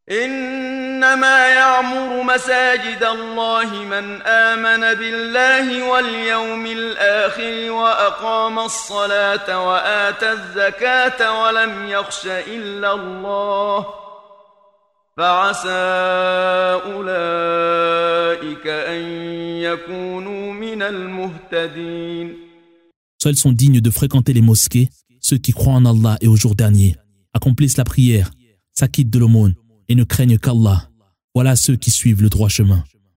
إنما يعمر مساجد الله من آمن بالله واليوم الآخر وأقام الصلاة وآتى الزكاة ولم يخش إلا الله فعسى أولئك أن يكونوا من المهتدين. Seuls sont dignes de fréquenter les mosquées ceux qui croient en Allah et au jour dernier, accomplissent la prière, s'acquittent de l'aumône et ne craignent qu'Allah. Voilà ceux qui suivent le droit chemin.